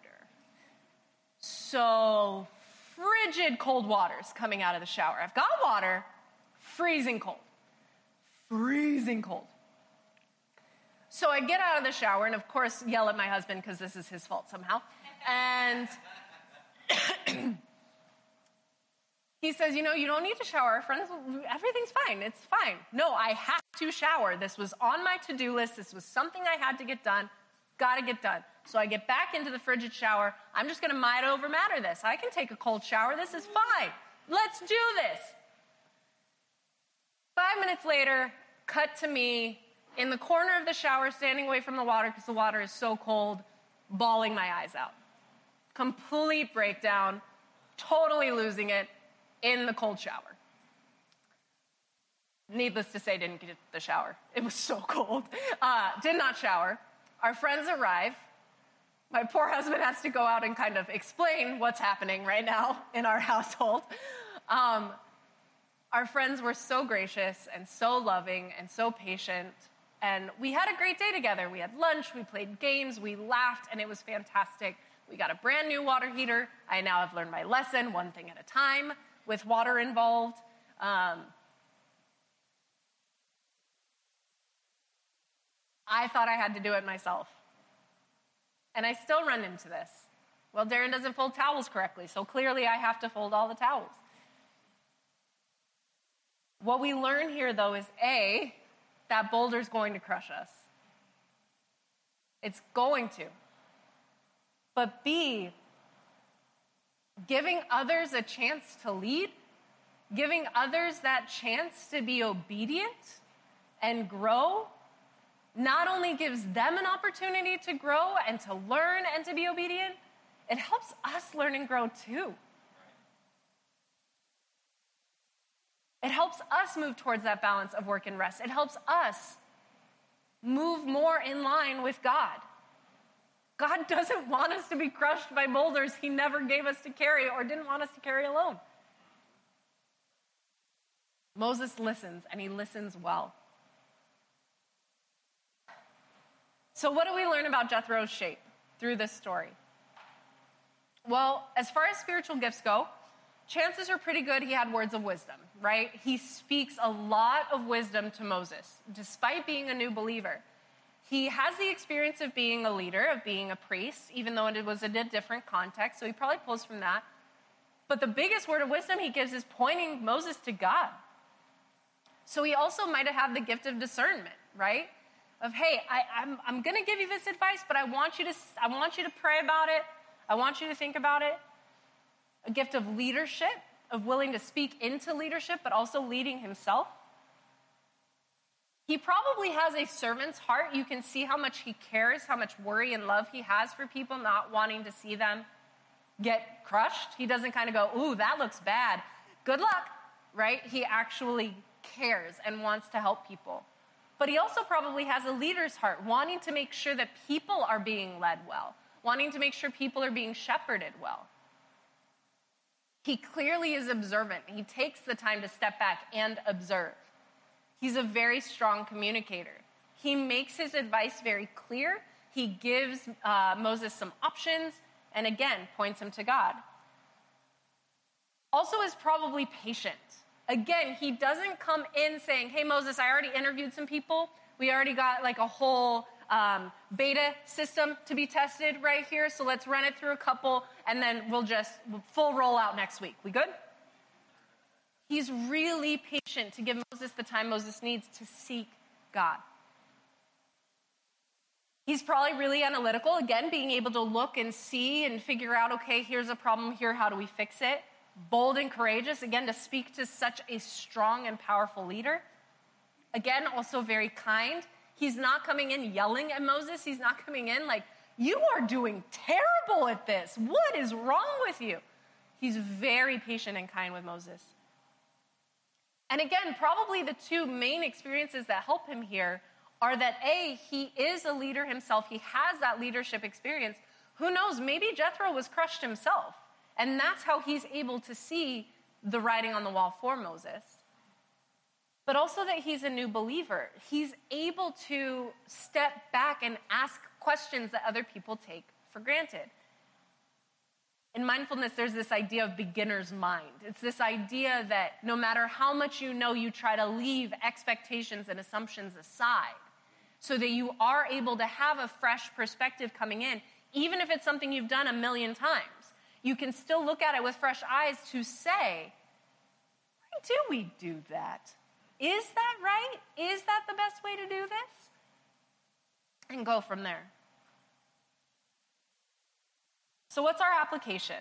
So frigid cold water's coming out of the shower. I've got water, freezing cold. Freezing cold. So I get out of the shower and, of course, yell at my husband because this is his fault somehow. And he says, you know, you don't need to shower. Our friends, everything's fine. It's fine. No, I have to shower. This was on my to-do list. This was something I had to get done. Got to get done. So I get back into the frigid shower. I'm just going to mind over matter this. I can take a cold shower. This is fine. Let's do this. Five minutes later, cut to me in the corner of the shower, standing away from the water because the water is so cold, bawling my eyes out. Complete breakdown, totally losing it in the cold shower. Needless to say, didn't get the shower. It was so cold. Uh, did not shower. Our friends arrive. My poor husband has to go out and kind of explain what's happening right now in our household. Um, our friends were so gracious and so loving and so patient. And we had a great day together. We had lunch, we played games, we laughed, and it was fantastic. We got a brand new water heater. I now have learned my lesson, one thing at a time, with water involved. Um, I thought I had to do it myself. And I still run into this. Well, Darren doesn't fold towels correctly, so clearly I have to fold all the towels. What we learn here, though, is A, that boulder's going to crush us. It's going to. But B, giving others a chance to lead, giving others that chance to be obedient and grow, not only gives them an opportunity to grow and to learn and to be obedient, it helps us learn and grow too. It helps us move towards that balance of work and rest. It helps us move more in line with God. God doesn't want us to be crushed by boulders he never gave us to carry or didn't want us to carry alone. Moses listens, and he listens well. So what do we learn about Jethro's shape through this story? Well, as far as spiritual gifts go, chances are pretty good he had words of wisdom, right? He speaks a lot of wisdom to Moses, despite being a new believer. He has the experience of being a leader, of being a priest, even though it was in a different context, so he probably pulls from that. But the biggest word of wisdom he gives is pointing Moses to God. So he also might have had the gift of discernment, right? Of, hey, I, I'm, I'm going to give you this advice, but I want you to, I want you to pray about it. I want you to think about it. A gift of leadership, of willing to speak into leadership, but also leading himself. He probably has a servant's heart. You can see how much he cares, how much worry and love he has for people, not wanting to see them get crushed. He doesn't kind of go, ooh, that looks bad. Good luck, right? He actually cares and wants to help people. But he also probably has a leader's heart, wanting to make sure that people are being led well, wanting to make sure people are being shepherded well. He clearly is observant. He takes the time to step back and observe. He's a very strong communicator. He makes his advice very clear. He gives uh, Moses some options, and again, points him to God. Also is probably patient. Again, he doesn't come in saying, hey, Moses, I already interviewed some people. We already got like a whole um, beta system to be tested right here, so let's run it through a couple, and then we'll just full rollout next week. We good? He's really patient to give Moses the time Moses needs to seek God. He's probably really analytical, again, being able to look and see and figure out, okay, here's a problem here, how do we fix it? Bold and courageous, again, to speak to such a strong and powerful leader. Again, also very kind. He's not coming in yelling at Moses. He's not coming in like, you are doing terrible at this. What is wrong with you? He's very patient and kind with Moses. And again, probably the two main experiences that help him here are that A, he is a leader himself. He has that leadership experience. Who knows, maybe Jethro was crushed himself. And that's how he's able to see the writing on the wall for Moses. But also that he's a new believer. He's able to step back and ask questions that other people take for granted. In mindfulness, there's this idea of beginner's mind. It's this idea that no matter how much you know, you try to leave expectations and assumptions aside so that you are able to have a fresh perspective coming in, even if it's something you've done a million times. You can still look at it with fresh eyes to say, why do we do that? Is that right? Is that the best way to do this? And go from there. So what's our application?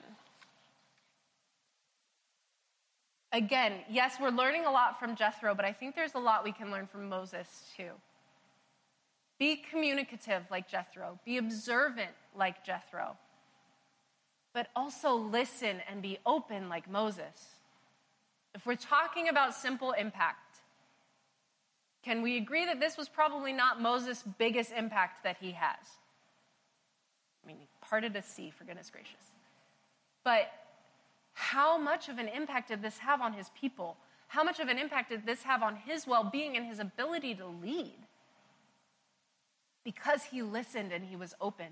Again, yes, we're learning a lot from Jethro, but I think there's a lot we can learn from Moses too. Be communicative like Jethro. Be observant like Jethro. But also listen and be open like Moses. If we're talking about simple impact, can we agree that this was probably not Moses' biggest impact that he has? I mean, he parted a sea, for goodness gracious. But how much of an impact did this have on his people? How much of an impact did this have on his well-being and his ability to lead? because he listened and he was open.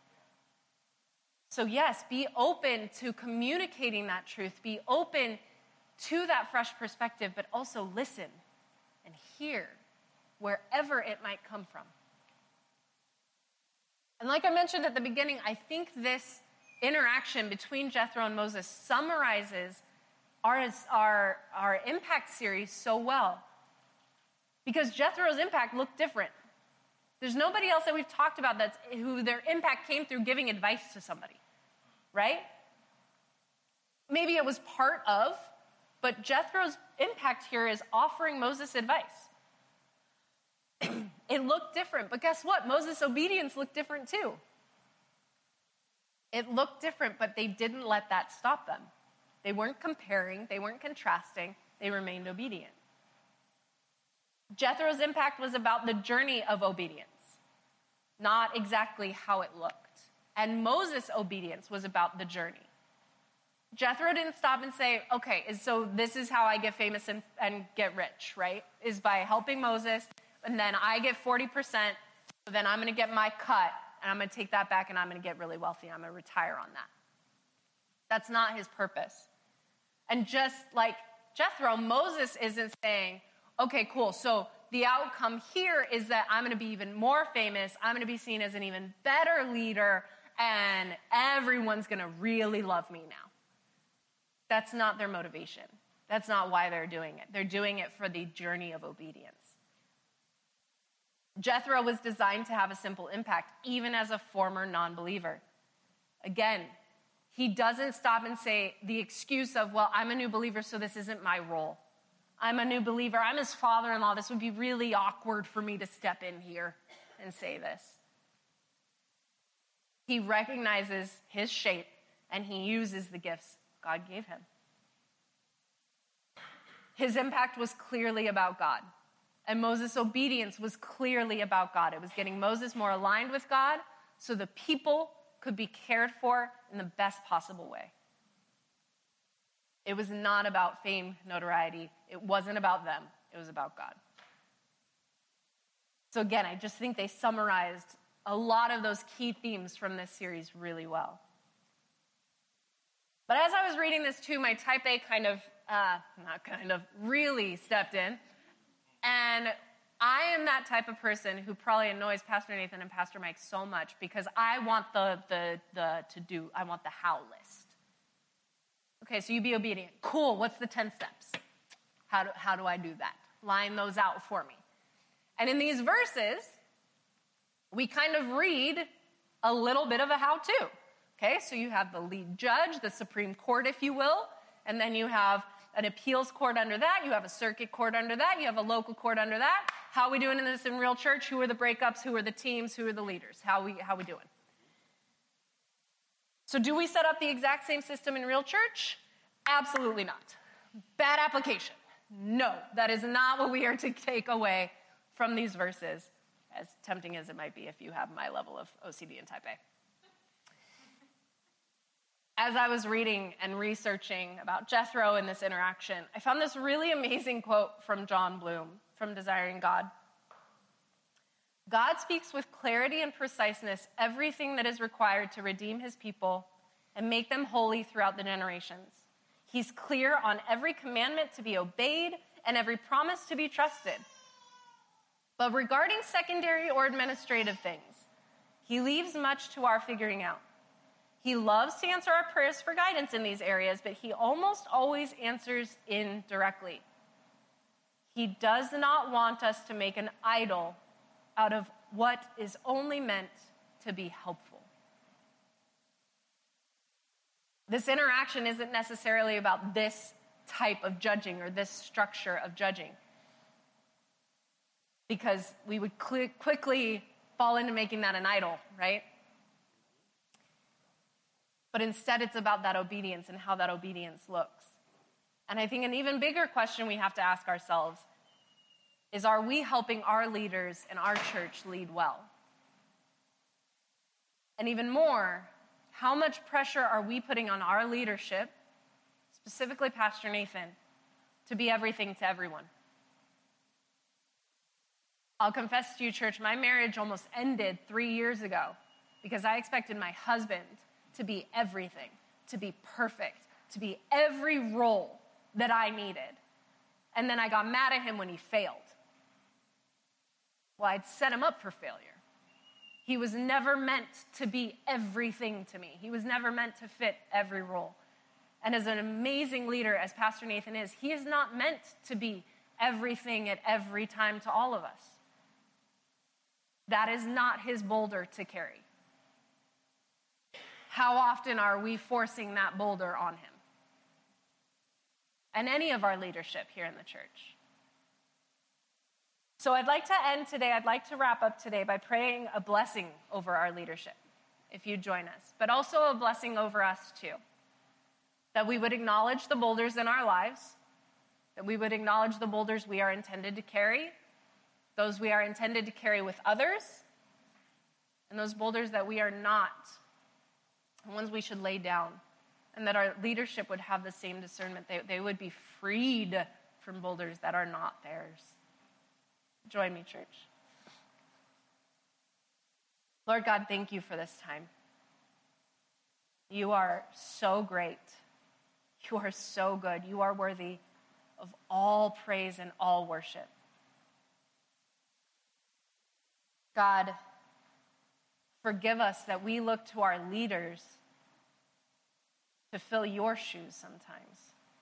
So yes, be open to communicating that truth. Be open to that fresh perspective, but also listen and hear wherever it might come from. And like I mentioned at the beginning, I think this interaction between Jethro and Moses summarizes our, our, our impact series so well. Because Jethro's impact looked different. There's nobody else that we've talked about that's, who their impact came through giving advice to somebody, right? Maybe it was part of, but Jethro's impact here is offering Moses advice. It looked different, but guess what? Moses' obedience looked different too. It looked different, but they didn't let that stop them. They weren't comparing, they weren't contrasting, they remained obedient. Jethro's impact was about the journey of obedience, not exactly how it looked. And Moses' obedience was about the journey. Jethro didn't stop and say, okay, so this is how I get famous and, and get rich, right? Is by helping Moses, and then I get forty percent, so then I'm going to get my cut, and I'm going to take that back, and I'm going to get really wealthy, and I'm going to retire on that. That's not his purpose. And just like Jethro, Moses isn't saying, okay, cool, so the outcome here is that I'm going to be even more famous, I'm going to be seen as an even better leader, and everyone's going to really love me now. That's not their motivation. That's not why they're doing it. They're doing it for the journey of obedience. Jethro was designed to have a simple impact, even as a former non-believer. Again, he doesn't stop and say the excuse of, well, I'm a new believer, so this isn't my role. I'm a new believer. I'm his father-in-law. This would be really awkward for me to step in here and say this. He recognizes his shape, and he uses the gifts God gave him. His impact was clearly about God. And Moses' obedience was clearly about God. It was getting Moses more aligned with God so the people could be cared for in the best possible way. It was not about fame, notoriety. It wasn't about them. It was about God. So again, I just think they summarized a lot of those key themes from this series really well. But as I was reading this too, my type A kind of, uh, not kind of, really stepped in. And I am that type of person who probably annoys Pastor Nathan and Pastor Mike so much because I want the, the, the to do, I want the how list. Okay, so you be obedient. Cool, what's the ten steps? How do, how do I do that? Line those out for me. And in these verses, we kind of read a little bit of a how-to. Okay, so you have the lead judge, the Supreme Court, if you will, and then you have an appeals court under that, you have a circuit court under that, you have a local court under that. How are we doing in this in Real Church? Who are the breakups? Who are the teams? Who are the leaders? How are we, how are we doing? So do we set up the exact same system in Real Church? Absolutely not. Bad application. No, that is not what we are to take away from these verses, as tempting as it might be if you have my level of O C D and type A. As I was reading and researching about Jethro and this interaction, I found this really amazing quote from John Bloom from Desiring God. God speaks with clarity and preciseness everything that is required to redeem his people and make them holy throughout the generations. He's clear on every commandment to be obeyed and every promise to be trusted. But regarding secondary or administrative things, he leaves much to our figuring out. He loves to answer our prayers for guidance in these areas, but he almost always answers indirectly. He does not want us to make an idol out of what is only meant to be helpful. This interaction isn't necessarily about this type of judging or this structure of judging, because we would cl- quickly fall into making that an idol, right? But instead, it's about that obedience and how that obedience looks. And I think an even bigger question we have to ask ourselves is, are we helping our leaders and our church lead well? And even more, how much pressure are we putting on our leadership, specifically Pastor Nathan, to be everything to everyone? I'll confess to you, church, my marriage almost ended three years ago because I expected my husband to be everything, to be perfect, to be every role that I needed. And then I got mad at him when he failed. Well, I'd set him up for failure. He was never meant to be everything to me. He was never meant to fit every role. And as an amazing leader, as Pastor Nathan is, he is not meant to be everything at every time to all of us. That is not his boulder to carry. How often are we forcing that boulder on him? And any of our leadership here in the church. So I'd like to end today, I'd like to wrap up today by praying a blessing over our leadership, if you join us, but also a blessing over us too. That we would acknowledge the boulders in our lives, that we would acknowledge the boulders we are intended to carry, those we are intended to carry with others, and those boulders that we are not, the ones we should lay down, and that our leadership would have the same discernment. They, they would be freed from boulders that are not theirs. Join me, church. Lord God, thank you for this time. You are so great. You are so good. You are worthy of all praise and all worship. God, forgive us that we look to our leaders to fill your shoes sometimes.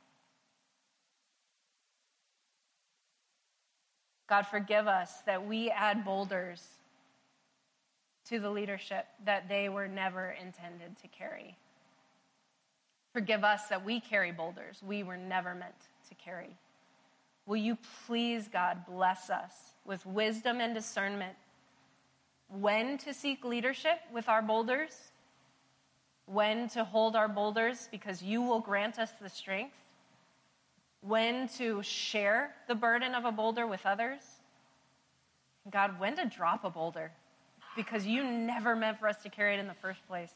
God, forgive us that we add boulders to the leadership that they were never intended to carry. Forgive us that we carry boulders we were never meant to carry. Will you please, God, bless us with wisdom and discernment when to seek leadership with our boulders, when to hold our boulders because you will grant us the strength, when to share the burden of a boulder with others. God, when to drop a boulder because you never meant for us to carry it in the first place.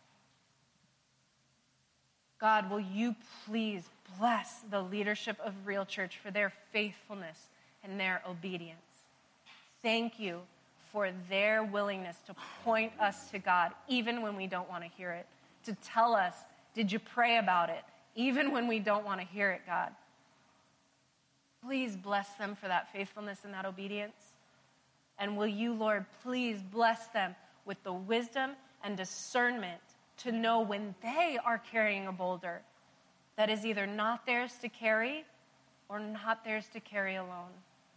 God, will you please bless the leadership of Real Church for their faithfulness and their obedience. Thank you for their willingness to point us to God even when we don't want to hear it, to tell us, did you pray about it, even when we don't want to hear it, God. Please bless them for that faithfulness and that obedience. And will you, Lord, please bless them with the wisdom and discernment to know when they are carrying a boulder that is either not theirs to carry or not theirs to carry alone.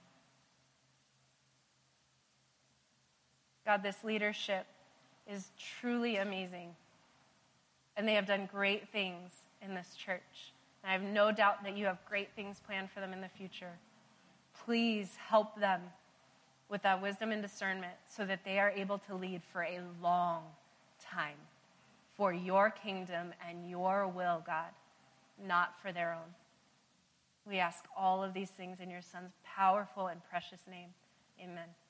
God, this leadership is truly amazing. And they have done great things in this church. And I have no doubt that you have great things planned for them in the future. Please help them with that wisdom and discernment so that they are able to lead for a long time for your kingdom and your will, God, not for their own. We ask all of these things in your Son's powerful and precious name. Amen.